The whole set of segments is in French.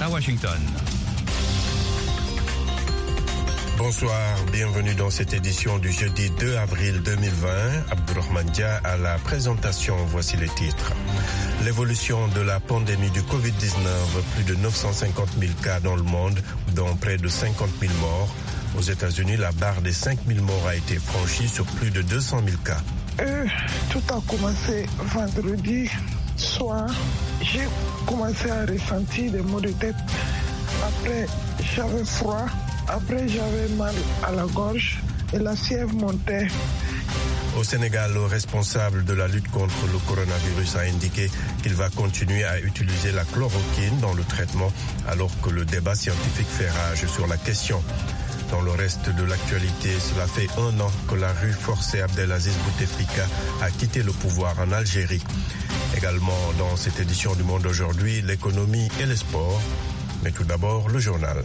à Washington. Bonsoir, bienvenue dans cette édition du jeudi 2 avril 2020. Abdourahmane Dia à la présentation, voici les titres. L'évolution de la pandémie du Covid-19, plus de 950 000 cas dans le monde, dont près de 50 000 morts. Aux États-Unis, la barre des 5 000 morts a été franchie sur plus de 200 000 cas. Tout a commencé vendredi soir. J'ai commencé à ressentir des maux de tête. Après, j'avais froid. Après, j'avais mal à la gorge et la fièvre montait. Au Sénégal, le responsable de la lutte contre le coronavirus a indiqué qu'il va continuer à utiliser la chloroquine dans le traitement alors que le débat scientifique fait rage sur la question. Dans le reste de l'actualité, cela fait 1 an que la rue forcée Abdelaziz Bouteflika a quitté le pouvoir en Algérie. Également dans cette édition du Monde aujourd'hui, l'économie et les sports. Mais tout d'abord, le journal.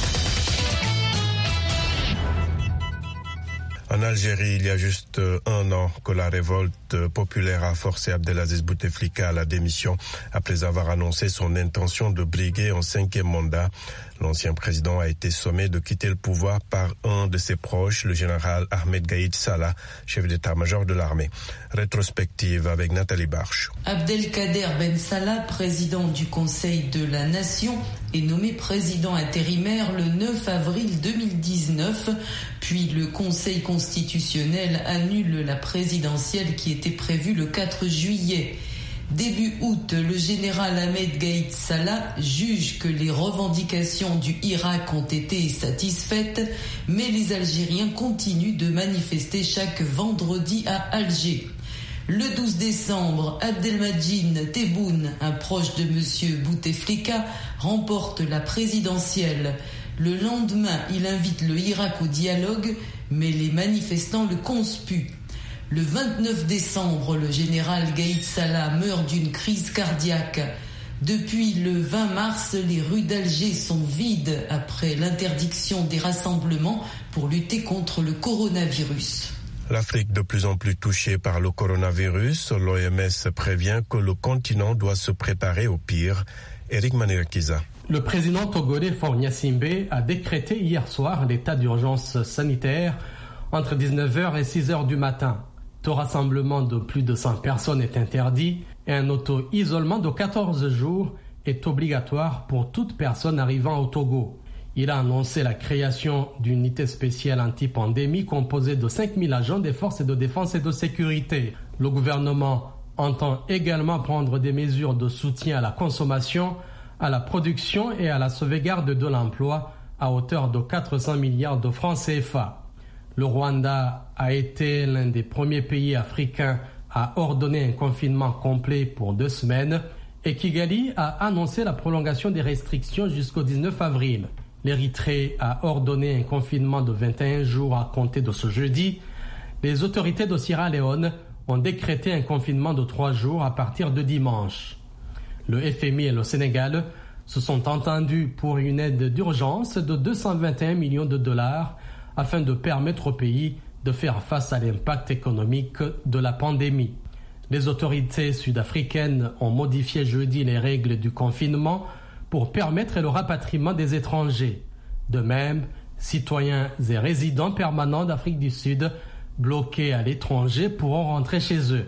En Algérie, il y a juste 1 an que la révolte populaire a forcé Abdelaziz Bouteflika à la démission après avoir annoncé son intention de briguer un 5e mandat. L'ancien président a été sommé de quitter le pouvoir par un de ses proches, le général Ahmed Gaïd Salah, chef d'état-major de l'armée. Rétrospective avec Nathalie Barche. Abdelkader Ben Salah, président du Conseil de la Nation, est nommé président intérimaire le 9 avril 2019, puis le Conseil constitutionnel annule la présidentielle qui était prévue le 4 juillet. Début août, le général Ahmed Gaïd Salah juge que les revendications du Irak ont été satisfaites, mais les Algériens continuent de manifester chaque vendredi à Alger. Le 12 décembre, Abdelmadjid Tebboune, un proche de M. Bouteflika, remporte la présidentielle. Le lendemain, il invite le Irak au dialogue, mais les manifestants le conspuent. Le 29 décembre, le général Gaïd Salah meurt d'une crise cardiaque. Depuis le 20 mars, les rues d'Alger sont vides après l'interdiction des rassemblements pour lutter contre le coronavirus. L'Afrique de plus en plus touchée par le coronavirus, l'OMS prévient que le continent doit se préparer au pire. Eric Manirakiza. Le président togolais Faure Gnassingbé a décrété hier soir l'état d'urgence sanitaire entre 19h et 6h du matin. Tout rassemblement de plus de 100 personnes est interdit et un auto-isolement de 14 jours est obligatoire pour toute personne arrivant au Togo. Il a annoncé la création d'une unité spéciale anti-pandémie composée de 5000 agents des forces de défense et de sécurité. Le gouvernement entend également prendre des mesures de soutien à la consommation, à la production et à la sauvegarde de l'emploi à hauteur de 400 milliards de francs CFA. Le Rwanda a été l'un des premiers pays africains à ordonner un confinement complet pour 2 semaines et Kigali a annoncé la prolongation des restrictions jusqu'au 19 avril. L'Érythrée a ordonné un confinement de 21 jours à compter de ce jeudi. Les autorités de Sierra Leone ont décrété un confinement de 3 jours à partir de dimanche. Le FMI et le Sénégal se sont entendus pour une aide d'urgence de 221 millions de dollars afin de permettre au pays de faire face à l'impact économique de la pandémie. Les autorités sud-africaines ont modifié jeudi les règles du confinement pour permettre le rapatriement des étrangers. De même, citoyens et résidents permanents d'Afrique du Sud bloqués à l'étranger pourront rentrer chez eux.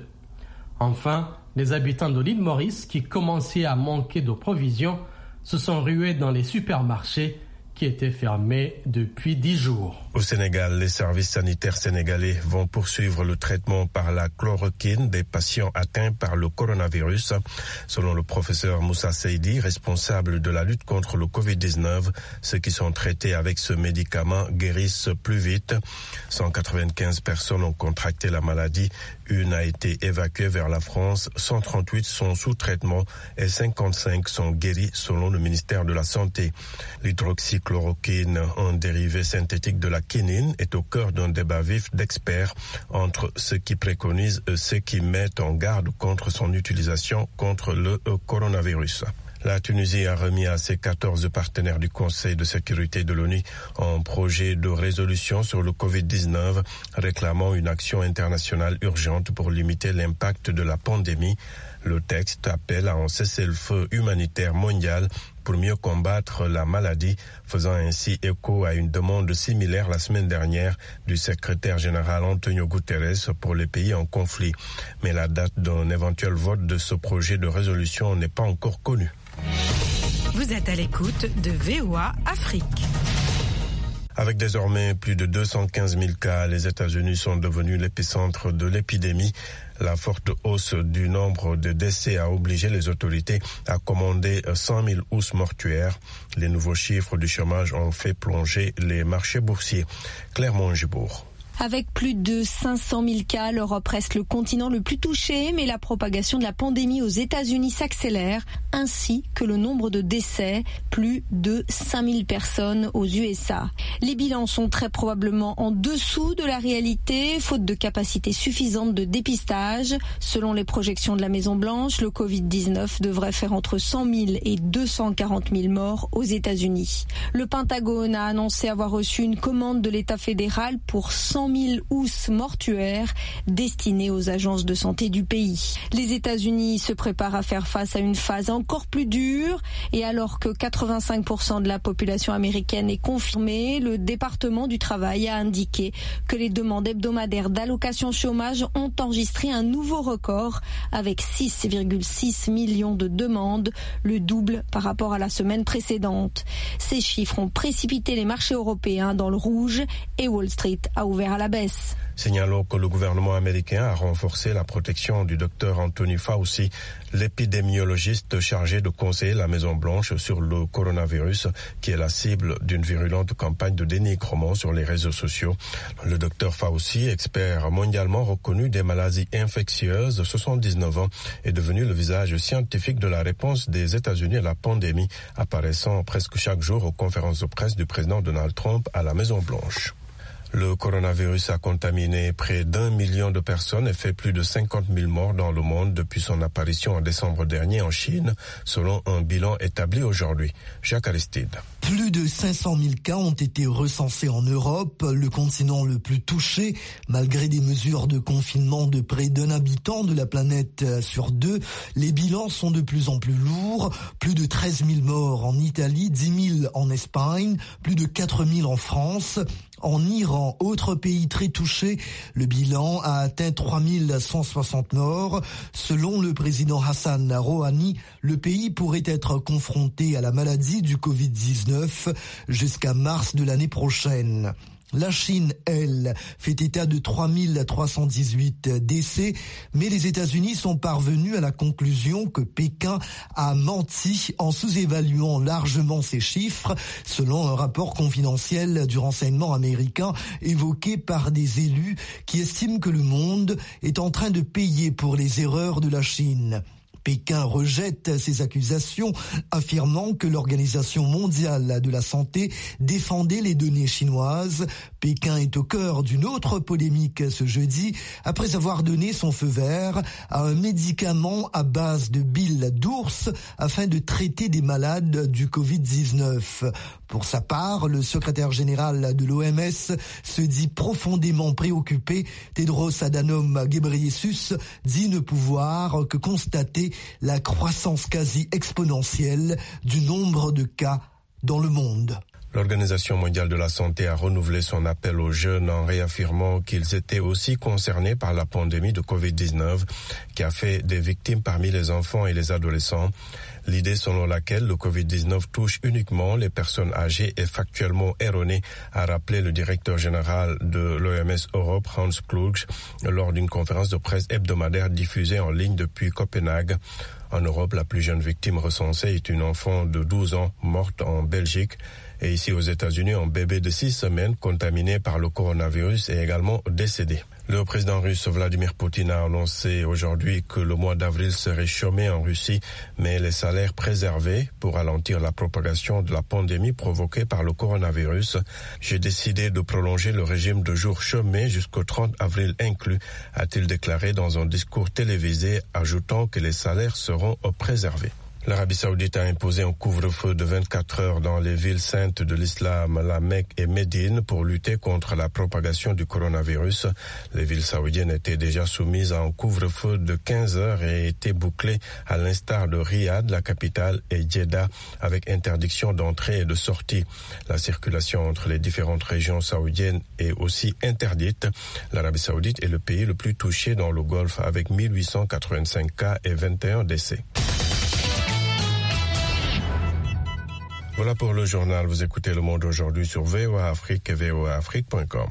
Enfin, les habitants de l'île Maurice qui commençaient à manquer de provisions se sont rués dans les supermarchés qui était fermé depuis 10 jours. Au Sénégal, les services sanitaires sénégalais vont poursuivre le traitement par la chloroquine des patients atteints par le coronavirus. Selon le professeur Moussa Seydi, responsable de la lutte contre le Covid-19, ceux qui sont traités avec ce médicament guérissent plus vite. 195 personnes ont contracté la maladie. Une a été évacuée vers la France. 138 sont sous traitement et 55 sont guéris selon le ministère de la Santé. L'hydroxychloroquine, un dérivé synthétique de la quinine, est au cœur d'un débat vif d'experts entre ceux qui préconisent et ceux qui mettent en garde contre son utilisation contre le coronavirus. La Tunisie a remis à ses 14 partenaires du Conseil de sécurité de l'ONU un projet de résolution sur le Covid-19 réclamant une action internationale urgente pour limiter l'impact de la pandémie. Le texte appelle à un cessez-le-feu humanitaire mondial pour mieux combattre la maladie, faisant ainsi écho à une demande similaire la semaine dernière du secrétaire général Antonio Guterres pour les pays en conflit. Mais la date d'un éventuel vote de ce projet de résolution n'est pas encore connue. Vous êtes à l'écoute de VOA Afrique. Avec désormais plus de 215 000 cas, les États-Unis sont devenus l'épicentre de l'épidémie. La forte hausse du nombre de décès a obligé les autorités à commander 100 000 housses mortuaires. Les nouveaux chiffres du chômage ont fait plonger les marchés boursiers. Claire Mongibourg. Avec plus de 500 000 cas, l'Europe reste le continent le plus touché, mais la propagation de la pandémie aux États-Unis s'accélère, ainsi que le nombre de décès, plus de 5 000 personnes aux USA. Les bilans sont très probablement en dessous de la réalité, faute de capacité suffisante de dépistage. Selon les projections de la Maison-Blanche, le Covid-19 devrait faire entre 100 000 et 240 000 morts aux États-Unis. Le Pentagone a annoncé avoir reçu une commande de l'État fédéral pour 100 000 housses mortuaires destinées aux agences de santé du pays. Les États-Unis se préparent à faire face à une phase encore plus dure et alors que 85% de la population américaine est confirmée, le département du travail a indiqué que les demandes hebdomadaires d'allocation chômage ont enregistré un nouveau record avec 6,6 millions de demandes, le double par rapport à la semaine précédente. Ces chiffres ont précipité les marchés européens dans le rouge et Wall Street a ouvert à la baisse. Signalons que le gouvernement américain a renforcé la protection du docteur Anthony Fauci, l'épidémiologiste chargé de conseiller la Maison-Blanche sur le coronavirus, qui est la cible d'une virulente campagne de dénigrement sur les réseaux sociaux. Le docteur Fauci, expert mondialement reconnu des maladies infectieuses, 79 ans, est devenu le visage scientifique de la réponse des États-Unis à la pandémie, apparaissant presque chaque jour aux conférences de presse du président Donald Trump à la Maison-Blanche. Le coronavirus a contaminé près d'1 million de personnes et fait plus de 50 000 morts dans le monde depuis son apparition en décembre dernier en Chine, selon un bilan établi aujourd'hui. Jacques Aristide. Plus de 500 000 cas ont été recensés en Europe, le continent le plus touché, malgré des mesures de confinement de près d'un habitant de la planète sur deux. Les bilans sont de plus en plus lourds, plus de 13 000 morts en Italie, 10 000 en Espagne, plus de 4 000 en France. En Iran, autre pays très touché, le bilan a atteint 3160 morts. Selon le président Hassan Rouhani, le pays pourrait être confronté à la maladie du Covid-19 jusqu'à mars de l'année prochaine. La Chine, elle, fait état de 3318 décès, mais les États-Unis sont parvenus à la conclusion que Pékin a menti en sous-évaluant largement ces chiffres, selon un rapport confidentiel du renseignement américain évoqué par des élus qui estiment que le monde est en train de payer pour les erreurs de la Chine. Pékin rejette ces accusations, affirmant que l'Organisation mondiale de la santé défendait les données chinoises. Pékin est au cœur d'une autre polémique ce jeudi, après avoir donné son feu vert à un médicament à base de bile d'ours afin de traiter des malades du Covid-19. Pour sa part, le secrétaire général de l'OMS se dit profondément préoccupé. Tedros Adhanom Ghebreyesus dit ne pouvoir que constater la croissance quasi exponentielle du nombre de cas dans le monde. L'Organisation mondiale de la santé a renouvelé son appel aux jeunes en réaffirmant qu'ils étaient aussi concernés par la pandémie de Covid-19 qui a fait des victimes parmi les enfants et les adolescents. L'idée selon laquelle le Covid-19 touche uniquement les personnes âgées est factuellement erronée, a rappelé le directeur général de l'OMS Europe, Hans Kluge, lors d'une conférence de presse hebdomadaire diffusée en ligne depuis Copenhague. En Europe, la plus jeune victime recensée est une enfant de 12 ans morte en Belgique. Et ici aux États-Unis, un bébé de 6 semaines contaminé par le coronavirus est également décédé. Le président russe Vladimir Poutine a annoncé aujourd'hui que le mois d'avril serait chômé en Russie, mais les salaires préservés pour ralentir la propagation de la pandémie provoquée par le coronavirus. J'ai décidé de prolonger le régime de jours chômés jusqu'au 30 avril inclus, a-t-il déclaré dans un discours télévisé, ajoutant que les salaires seront préservés. L'Arabie Saoudite a imposé un couvre-feu de 24 heures dans les villes saintes de l'islam, la Mecque et Médine, pour lutter contre la propagation du coronavirus. Les villes saoudiennes étaient déjà soumises à un couvre-feu de 15 heures et étaient bouclées à l'instar de Riyad, la capitale, et Jeddah, avec interdiction d'entrée et de sortie. La circulation entre les différentes régions saoudiennes est aussi interdite. L'Arabie Saoudite est le pays le plus touché dans le Golfe, avec 1885 cas et 21 décès. Voilà pour le journal. Vous écoutez Le Monde aujourd'hui sur VOA Afrique et voaafrique.com.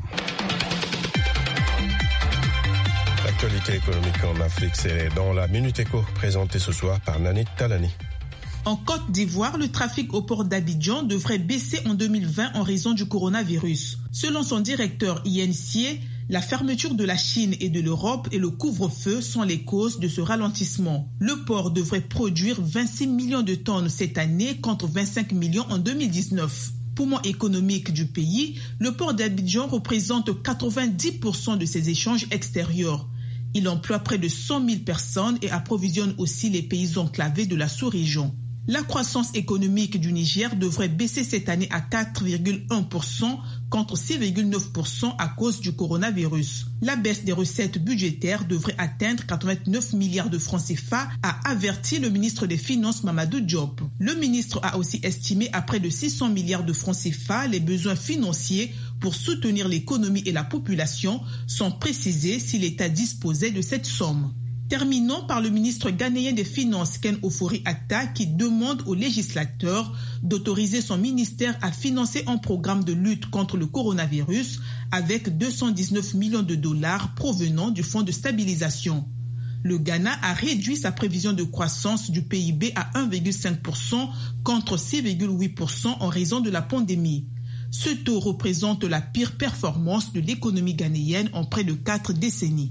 L'actualité économique en Afrique, c'est dans la Minute Éco, présentée ce soir par Nanit Talani. En Côte d'Ivoire, le trafic au port d'Abidjan devrait baisser en 2020 en raison du coronavirus. Selon son directeur Yen Sie, la fermeture de la Chine et de l'Europe et le couvre-feu sont les causes de ce ralentissement. Le port devrait produire 26 millions de tonnes cette année contre 25 millions en 2019. Poumon économique du pays, le port d'Abidjan représente 90% de ses échanges extérieurs. Il emploie près de 100 000 personnes et approvisionne aussi les pays enclavés de la sous-région. La croissance économique du Niger devrait baisser cette année à 4,1% contre 6,9% à cause du coronavirus. La baisse des recettes budgétaires devrait atteindre 89 milliards de francs CFA, a averti le ministre des Finances Mamadou Diop. Le ministre a aussi estimé à près de 600 milliards de francs CFA les besoins financiers pour soutenir l'économie et la population, sans préciser si l'État disposait de cette somme. Terminons par le ministre ghanéen des Finances, Ken Ofori-Atta, qui demande aux législateurs d'autoriser son ministère à financer un programme de lutte contre le coronavirus avec 219 millions de dollars provenant du Fonds de stabilisation. Le Ghana a réduit sa prévision de croissance du PIB à 1,5% contre 6,8% en raison de la pandémie. Ce taux représente la pire performance de l'économie ghanéenne en près de 4 décennies.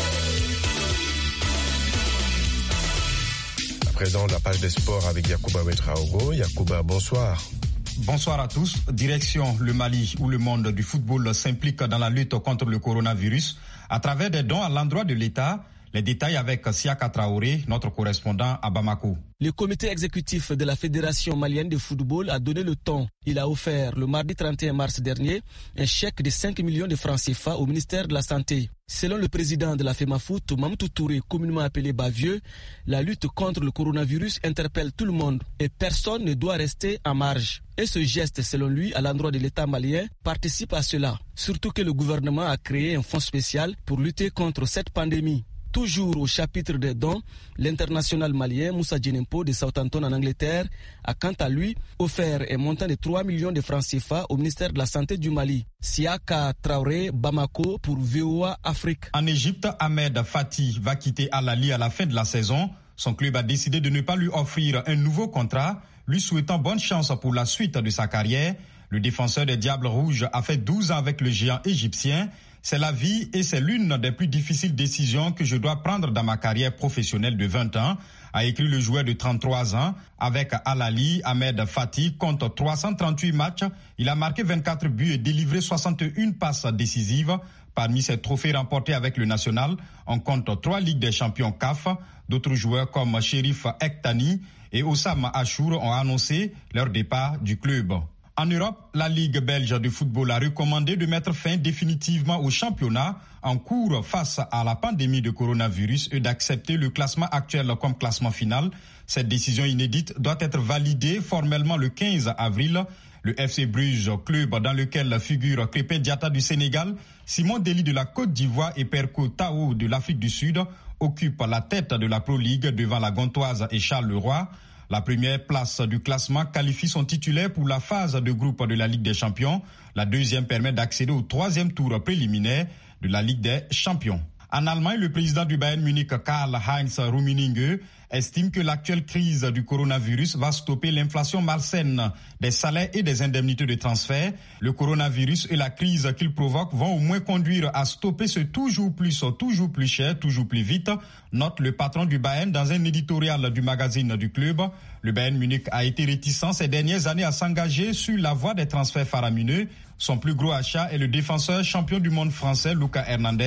Présent la page des sports avec Yacouba Ouedraogo. Yacouba, bonsoir. Bonsoir à tous. Direction le Mali, où le monde du football s'implique dans la lutte contre le coronavirus à travers des dons à l'endroit de l'État. Les détails avec Siaka Traoré, notre correspondant à Bamako. Le comité exécutif de la Fédération malienne de football a donné le ton. Il a offert le mardi 31 mars dernier un chèque de 5 millions de francs CFA au ministère de la Santé. Selon le président de la FEMAFOOT, Mamadou Touré, communément appelé Bavieux, la lutte contre le coronavirus interpelle tout le monde et personne ne doit rester en marge. Et ce geste, selon lui, à l'endroit de l'État malien, participe à cela. Surtout que le gouvernement a créé un fonds spécial pour lutter contre cette pandémie. Toujours au chapitre des dons, l'international malien Moussa Djenempo de Southampton en Angleterre a quant à lui offert un montant de 3 millions de francs CFA au ministère de la Santé du Mali. Siaka Traoré, Bamako pour VOA Afrique. En Égypte, Ahmed Fati va quitter Al Ahly à la fin de la saison. Son club a décidé de ne pas lui offrir un nouveau contrat, lui souhaitant bonne chance pour la suite de sa carrière. Le défenseur des Diables Rouges a fait 12 ans avec le géant égyptien. C'est la vie et c'est l'une des plus difficiles décisions que je dois prendre dans ma carrière professionnelle de 20 ans, a écrit le joueur de 33 ans. Avec Al Ahly, Ahmed Fati compte 338 matchs. Il a marqué 24 buts et délivré 61 passes décisives. Parmi ses trophées remportés avec le national, on compte 3 Ligues des champions CAF. D'autres joueurs comme Chérif Ektani et Oussama Achour ont annoncé leur départ du club. En Europe, la Ligue belge de football a recommandé de mettre fin définitivement au championnat en cours face à la pandémie de coronavirus et d'accepter le classement actuel comme classement final. Cette décision inédite doit être validée formellement le 15 avril. Le FC Bruges, club dans lequel figurent Krépin Diatta du Sénégal, Simon Dely de la Côte d'Ivoire et Perko Tao de l'Afrique du Sud, occupent la tête de la Pro League devant la Gantoise et Charles Leroy. La première place du classement qualifie son titulaire pour la phase de groupe de la Ligue des Champions. La deuxième permet d'accéder au troisième tour préliminaire de la Ligue des Champions. En Allemagne, le président du Bayern Munich, Karl-Heinz Rummenigge, estime que l'actuelle crise du coronavirus va stopper l'inflation malsaine des salaires et des indemnités de transfert. Le coronavirus et la crise qu'il provoque vont au moins conduire à stopper ce toujours plus cher, toujours plus vite, note le patron du Bayern dans un éditorial du magazine du club. Le Bayern Munich a été réticent ces dernières années à s'engager sur la voie des transferts faramineux. Son plus gros achat est le défenseur champion du monde français Lucas Hernandez,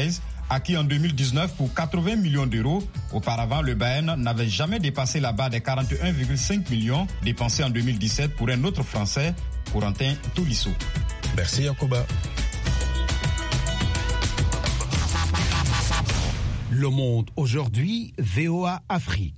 Acquis en 2019 pour 80 millions d'euros, auparavant le Bayern n'avait jamais dépassé la barre des 41,5 millions dépensés en 2017 pour un autre Français, Corentin Tolisso. Merci Yacouba. Le Monde aujourd'hui, VOA Afrique.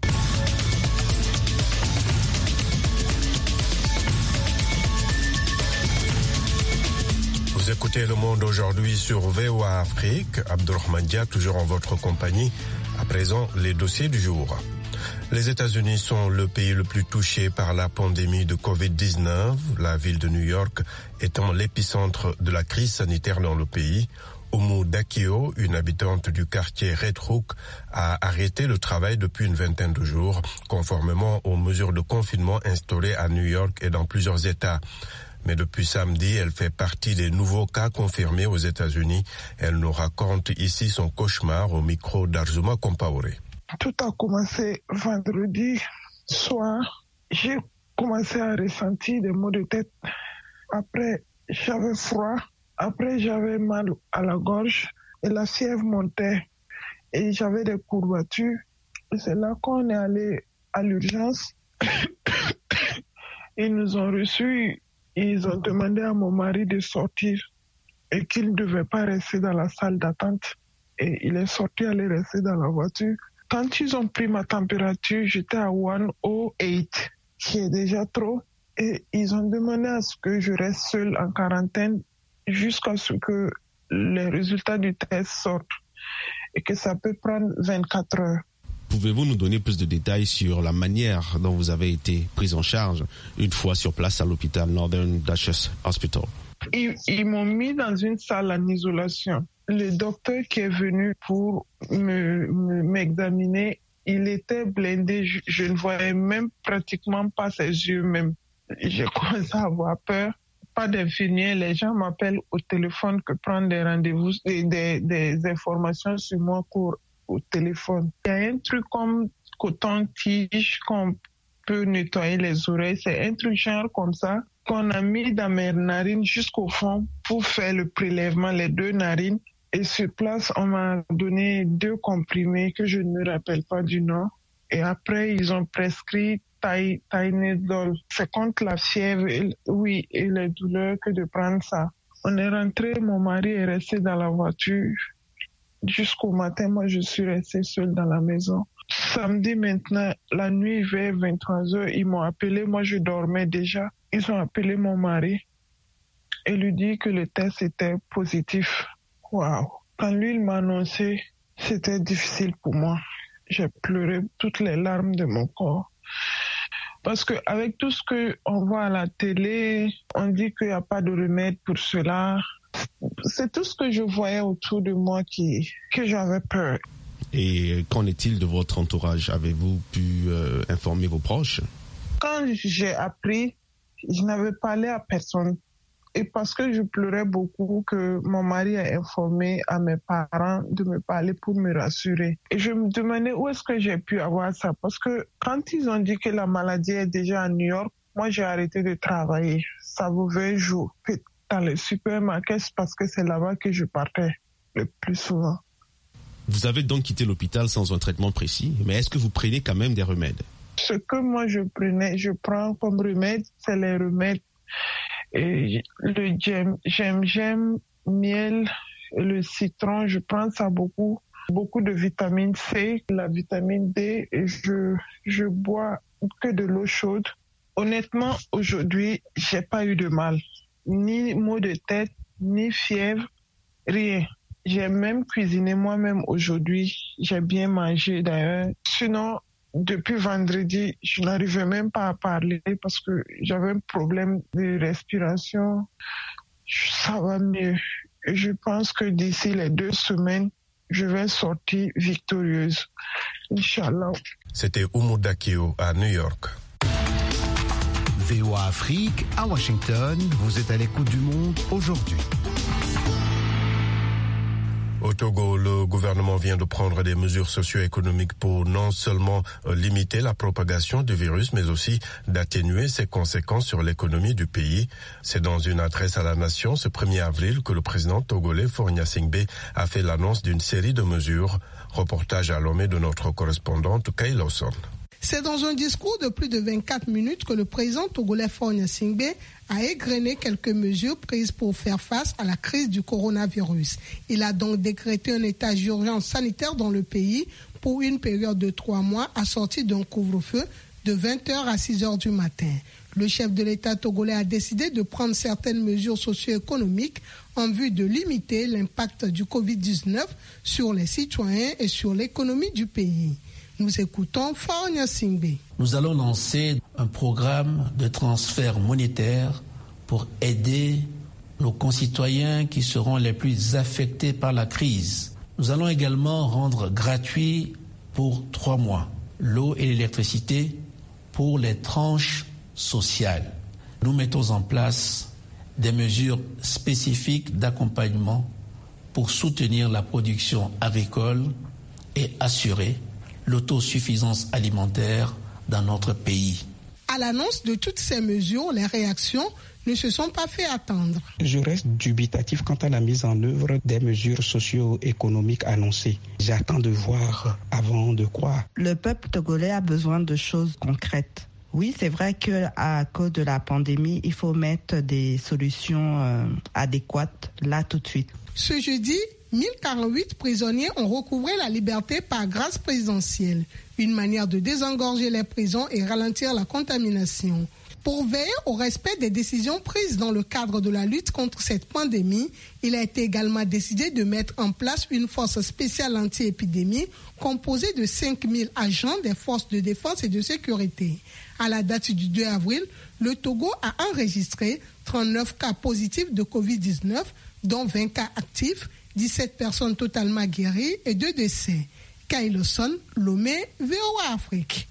Vous écoutez Le Monde aujourd'hui sur VOA Afrique. Abdourahmane Dia, toujours en votre compagnie. À présent, les dossiers du jour. Les États-Unis sont le pays le plus touché par la pandémie de Covid-19, la ville de New York étant l'épicentre de la crise sanitaire dans le pays. Oumou Dakio, une habitante du quartier Red Hook, a arrêté le travail depuis une vingtaine de jours, conformément aux mesures de confinement instaurées à New York et dans plusieurs États. Mais depuis samedi, elle fait partie des nouveaux cas confirmés aux États-Unis. Elle nous raconte ici son cauchemar au micro d'Arzuma Compaoré. Tout a commencé vendredi soir. J'ai commencé à ressentir des maux de tête. Après, j'avais froid. Après, j'avais mal à la gorge et la fièvre montait. Et j'avais des courbatures. Et c'est là qu'on est allé à l'urgence. Ils nous ont reçus. Ils ont demandé à mon mari de sortir et qu'il ne devait pas rester dans la salle d'attente. Et il est sorti, aller rester dans la voiture. Quand ils ont pris ma température, j'étais à 108, qui est déjà trop. Et ils ont demandé à ce que je reste seule en quarantaine jusqu'à ce que les résultats du test sortent. Et que ça peut prendre 24 heures. Pouvez-vous nous donner plus de détails sur la manière dont vous avez été prise en charge une fois sur place à l'hôpital Northern Duchess Hospital? Ils m'ont mis dans une salle en isolation. Le docteur qui est venu pour m'examiner, il était blindé. Je ne voyais même pratiquement pas ses yeux même. J'ai commencé à avoir peur. Pas d'infirmier, les gens m'appellent au téléphone que prendre des rendez-vous, des informations sur moi courent au téléphone. Il y a un truc comme coton-tige qu'on peut nettoyer les oreilles. C'est un truc genre comme ça qu'on a mis dans mes narines jusqu'au fond pour faire le prélèvement, les deux narines. Et sur place, on m'a donné 2 comprimés que je ne me rappelle pas du nom. Et après, ils ont prescrit Tylenol. C'est contre la fièvre et les douleurs que de prendre ça. On est rentré, mon mari est resté dans la voiture. Jusqu'au matin, moi, je suis restée seule dans la maison. Samedi maintenant, la nuit vers 23h, ils m'ont appelé. Moi, je dormais déjà. Ils ont appelé mon mari et lui dit que le test était positif. Waouh! Quand lui, il m'a annoncé, c'était difficile pour moi. J'ai pleuré toutes les larmes de mon corps. Parce qu'avec tout ce qu'on voit à la télé, on dit qu'il n'y a pas de remède pour cela. C'est tout ce que je voyais autour de moi que j'avais peur. Et qu'en est-il de votre entourage? Avez-vous pu informer vos proches? Quand j'ai appris, je n'avais parlé à personne. Et parce que je pleurais beaucoup, que mon mari a informé à mes parents de me parler pour me rassurer. Et je me demandais où est-ce que j'ai pu avoir ça. Parce que quand ils ont dit que la maladie est déjà à New York, moi j'ai arrêté de travailler. Ça pouvait jouer dans les supermarchés parce que c'est là-bas que je partais le plus souvent. Vous avez donc quitté l'hôpital sans un traitement précis, mais est-ce que vous prenez quand même des remèdes? Ce que moi je prends comme remède, c'est les remèdes. Et le gingembre, miel, le citron, je prends ça beaucoup. Beaucoup de vitamine C, la vitamine D, et je bois que de l'eau chaude. Honnêtement, aujourd'hui, j'ai pas eu de mal. Ni maux de tête, ni fièvre, rien. J'ai même cuisiné moi-même aujourd'hui. J'ai bien mangé d'ailleurs. Sinon, depuis vendredi, je n'arrivais même pas à parler parce que j'avais un problème de respiration. Ça va mieux. Je pense que d'ici les 2 semaines, je vais sortir victorieuse. Inch'Allah. C'était Oumou Dakio à New York. VOA Afrique à Washington. Vous êtes à l'écoute du Monde aujourd'hui. Au Togo, le gouvernement vient de prendre des mesures socio-économiques pour non seulement limiter la propagation du virus, mais aussi d'atténuer ses conséquences sur l'économie du pays. C'est dans une adresse à la nation ce 1er avril que le président togolais Faure Gnassingbé a fait l'annonce d'une série de mesures. Reportage à Lomé de notre correspondante Kay Lawson. C'est dans un discours de plus de 24 minutes que le président togolais Faure Gnassingbé a égrené quelques mesures prises pour faire face à la crise du coronavirus. Il a donc décrété un état d'urgence sanitaire dans le pays pour une période de 3 mois assortie d'un couvre-feu de 20h à 6h du matin. Le chef de l'État togolais a décidé de prendre certaines mesures socio-économiques en vue de limiter l'impact du Covid-19 sur les citoyens et sur l'économie du pays. Nous écoutons Faure Gnassingbé. Nous allons lancer un programme de transfert monétaire pour aider nos concitoyens qui seront les plus affectés par la crise. Nous allons également rendre gratuit pour 3 mois l'eau et l'électricité pour les tranches sociales. Nous mettons en place des mesures spécifiques d'accompagnement pour soutenir la production agricole et assurer l'autosuffisance alimentaire dans notre pays. À l'annonce de toutes ces mesures, les réactions ne se sont pas fait attendre. Je reste dubitatif quant à la mise en œuvre des mesures socio-économiques annoncées. J'attends de voir avant de croire. Le peuple togolais a besoin de choses concrètes. Oui, c'est vrai qu'à cause de la pandémie, il faut mettre des solutions adéquates là tout de suite. Ce jeudi, 1048 prisonniers ont recouvré la liberté par grâce présidentielle, une manière de désengorger les prisons et ralentir la contamination. Pour veiller au respect des décisions prises dans le cadre de la lutte contre cette pandémie, il a été également décidé de mettre en place une force spéciale anti-épidémie composée de 5000 agents des forces de défense et de sécurité. À la date du 2 avril, le Togo a enregistré 39 cas positifs de Covid-19, dont 20 cas actifs, 17 personnes totalement guéries et 2 décès. Kay Lawson, Lomé, VOA Afrique.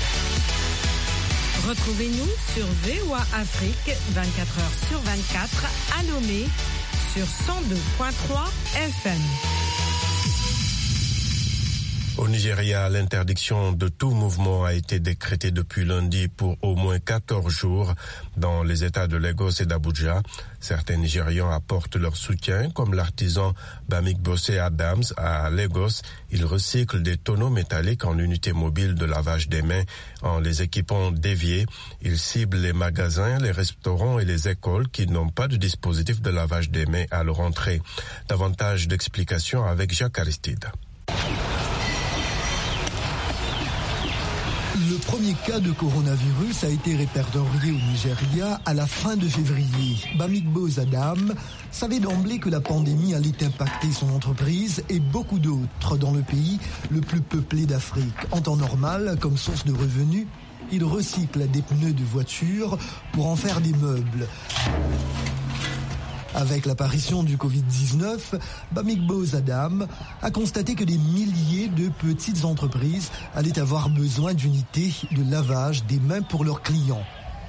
Retrouvez-nous sur VOA Afrique 24h/24 à Lomé sur 102.3 FM. Au Nigeria, l'interdiction de tout mouvement a été décrétée depuis lundi pour au moins 14 jours dans les États de Lagos et d'Abuja. Certains Nigérians apportent leur soutien, comme l'artisan Bamigbose Adams à Lagos. Il recycle des tonneaux métalliques en unités mobiles de lavage des mains en les équipant d'éviers. Il cible les magasins, les restaurants et les écoles qui n'ont pas de dispositif de lavage des mains à leur entrée. Davantage d'explications avec Jacques Aristide. Le premier cas de coronavirus a été répertorié au Nigeria à la fin de février. Bamigbose Adam savait d'emblée que la pandémie allait impacter son entreprise et beaucoup d'autres dans le pays le plus peuplé d'Afrique. En temps normal, comme source de revenus, il recycle des pneus de voiture pour en faire des meubles. Avec l'apparition du Covid-19, Bamigbose Adam a constaté que des milliers de petites entreprises allaient avoir besoin d'unités de lavage des mains pour leurs clients.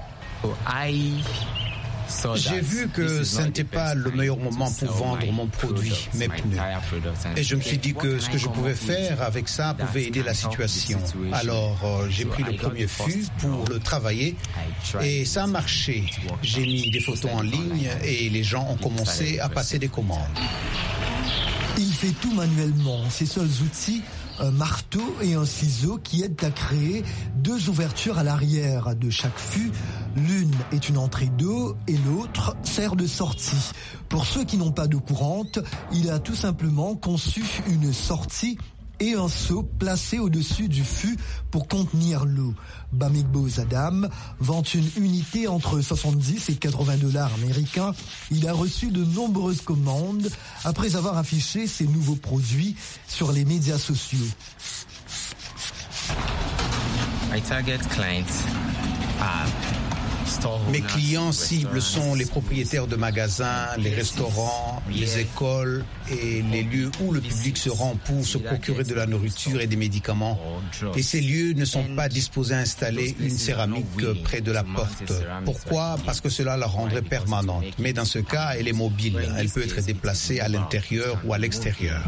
J'ai vu que ce n'était pas le meilleur moment pour vendre mon produit, mes pneus. Et je me suis dit que ce que je pouvais faire avec ça pouvait aider la situation. Alors j'ai pris le premier fût pour le travailler et ça a marché. J'ai mis des photos en ligne et les gens ont commencé à passer des commandes. Il fait tout manuellement. Ses seuls outils, un marteau et un ciseau qui aident à créer 2 ouvertures à l'arrière de chaque fût. L'une est une entrée d'eau et l'autre sert de sortie. Pour ceux qui n'ont pas d'eau courante, il a tout simplement conçu une sortie et un seau placé au-dessus du fût pour contenir l'eau. Bamigbose Adam vend une unité entre 70 et 80 $ américains. Il a reçu de nombreuses commandes après avoir affiché ses nouveaux produits sur les médias sociaux. My target clients are Mes clients cibles sont les propriétaires de magasins, les restaurants, les écoles et les lieux où le public se rend pour se procurer de la nourriture et des médicaments. Et ces lieux ne sont pas disposés à installer une céramique près de la porte. Pourquoi? Parce que cela la rendrait permanente. Mais dans ce cas, elle est mobile. Elle peut être déplacée à l'intérieur ou à l'extérieur.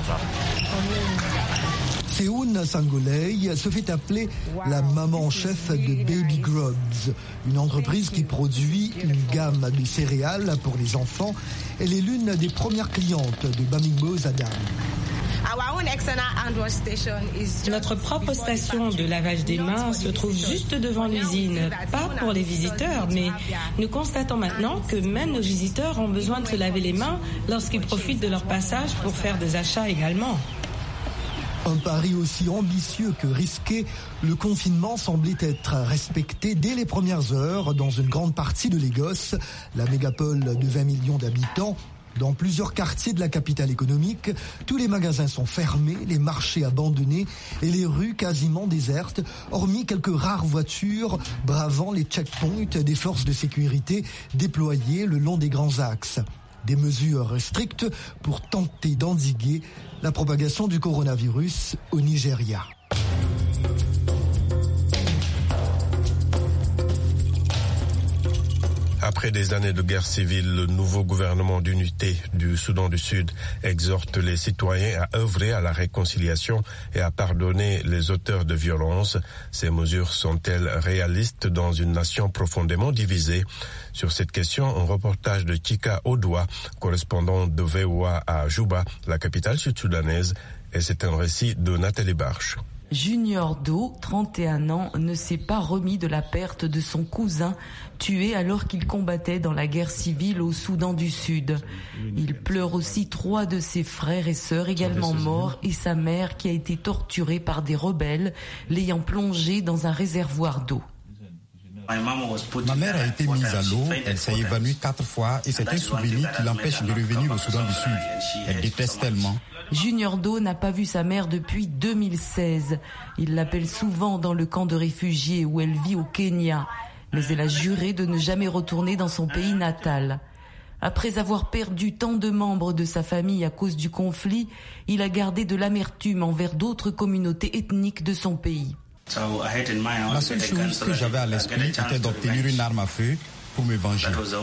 Seoun Sangolei se fait appeler la maman-chef de Baby Grubs, une entreprise qui produit une gamme de céréales pour les enfants. Elle est l'une des premières clientes de Bamingbo Zadam. Notre propre station de lavage des mains se trouve juste devant l'usine, pas pour les visiteurs, mais nous constatons maintenant que même nos visiteurs ont besoin de se laver les mains lorsqu'ils profitent de leur passage pour faire des achats également. Un pari aussi ambitieux que risqué, le confinement semblait être respecté dès les premières heures dans une grande partie de Lagos, la mégapole de 20 millions d'habitants. Dans plusieurs quartiers de la capitale économique, tous les magasins sont fermés, les marchés abandonnés et les rues quasiment désertes, hormis quelques rares voitures bravant les checkpoints des forces de sécurité déployées le long des grands axes. Des mesures strictes pour tenter d'endiguer la propagation du coronavirus au Nigeria. Après des années de guerre civile, le nouveau gouvernement d'unité du Soudan du Sud exhorte les citoyens à œuvrer à la réconciliation et à pardonner les auteurs de violences. Ces mesures sont-elles réalistes dans une nation profondément divisée? Sur cette question, un reportage de Chika Odoa, correspondant de VOA à Juba, la capitale sud-soudanaise, et c'est un récit de Nathalie Barche. Junior Do, 31 ans, ne s'est pas remis de la perte de son cousin, tué alors qu'il combattait dans la guerre civile au Soudan du Sud. Il pleure aussi 3 de ses frères et sœurs également morts et sa mère qui a été torturée par des rebelles, l'ayant plongée dans un réservoir d'eau. Ma mère a été mise à l'eau, elle s'est évanouie 4 fois et c'est un souvenir qui l'empêche de revenir au Soudan du Sud. Elle déteste tellement. Junior Do n'a pas vu sa mère depuis 2016. Il l'appelle souvent dans le camp de réfugiés où elle vit au Kenya. Mais elle a juré de ne jamais retourner dans son pays natal. Après avoir perdu tant de membres de sa famille à cause du conflit, il a gardé de l'amertume envers d'autres communautés ethniques de son pays. La seule chose que j'avais à l'esprit était d'obtenir une arme à feu pour me venger.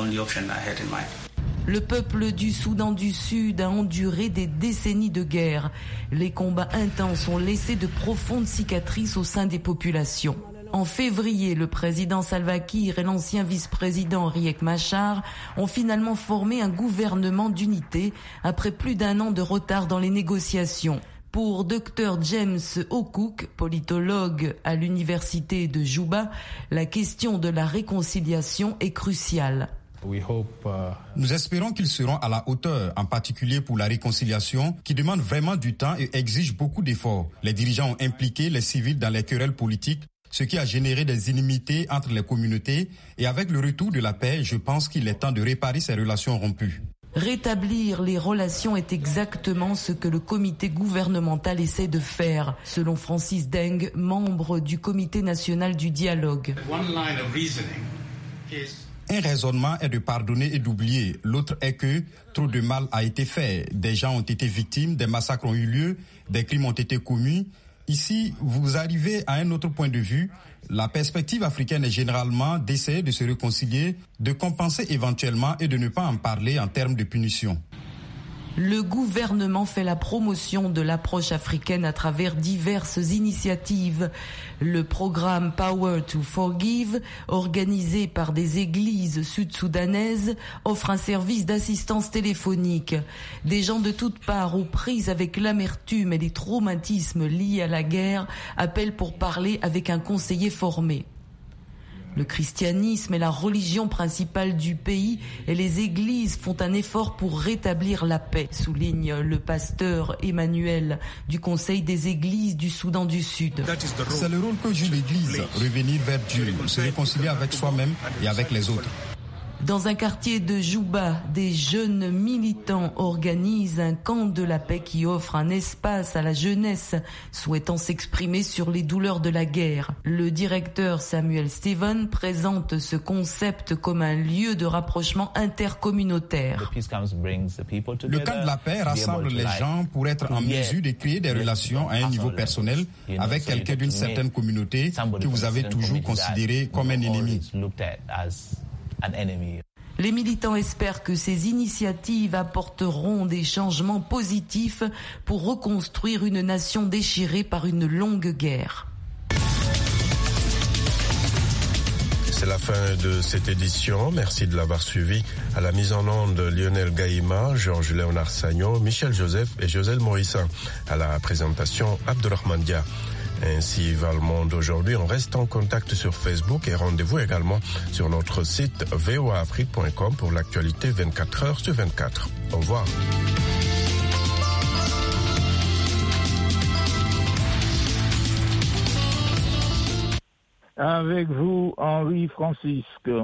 Le peuple du Soudan du Sud a enduré des décennies de guerre. Les combats intenses ont laissé de profondes cicatrices au sein des populations. En février, le président Salva Kiir et l'ancien vice-président Riek Machar ont finalement formé un gouvernement d'unité après plus d'1 an de retard dans les négociations. Pour Dr James Okuk, politologue à l'université de Juba, la question de la réconciliation est cruciale. Nous espérons qu'ils seront à la hauteur, en particulier pour la réconciliation, qui demande vraiment du temps et exige beaucoup d'efforts. Les dirigeants ont impliqué les civils dans les querelles politiques, ce qui a généré des inimitiés entre les communautés. Et avec le retour de la paix, je pense qu'il est temps de réparer ces relations rompues. Rétablir les relations est exactement ce que le comité gouvernemental essaie de faire, selon Francis Deng, membre du comité national du dialogue. Un raisonnement est de pardonner et d'oublier. L'autre est que trop de mal a été fait. Des gens ont été victimes, des massacres ont eu lieu, des crimes ont été commis. Ici, vous arrivez à un autre point de vue. La perspective africaine est généralement d'essayer de se réconcilier, de compenser éventuellement et de ne pas en parler en termes de punition. Le gouvernement fait la promotion de l'approche africaine à travers diverses initiatives. Le programme Power to Forgive, organisé par des églises sud-soudanaises, offre un service d'assistance téléphonique. Des gens de toutes parts aux prises avec l'amertume et les traumatismes liés à la guerre appellent pour parler avec un conseiller formé. Le christianisme est la religion principale du pays et les églises font un effort pour rétablir la paix, souligne le pasteur Emmanuel du Conseil des églises du Soudan du Sud. C'est le rôle que joue l'Église, revenir vers Dieu, se réconcilier avec soi-même et avec les autres. Dans un quartier de Juba, des jeunes militants organisent un camp de la paix qui offre un espace à la jeunesse souhaitant s'exprimer sur les douleurs de la guerre. Le directeur Samuel Steven présente ce concept comme un lieu de rapprochement intercommunautaire. Le camp de la paix rassemble les gens pour être en mesure de créer des relations à un niveau personnel avec quelqu'un d'une certaine communauté que vous avez toujours considéré comme un ennemi. Les militants espèrent que ces initiatives apporteront des changements positifs pour reconstruire une nation déchirée par une longue guerre. C'est la fin de cette édition. Merci de l'avoir suivi. À la mise en onde, Lionel Gaïma, Georges-Léonard Sagnon, Michel Joseph et Joselle Morissin. À la présentation, Abdelrahman Dia. Ainsi va le monde aujourd'hui. On reste en contact sur Facebook et rendez-vous également sur notre site voaafrique.com pour l'actualité 24 heures sur 24. Au revoir. Avec vous, Henri Francisque.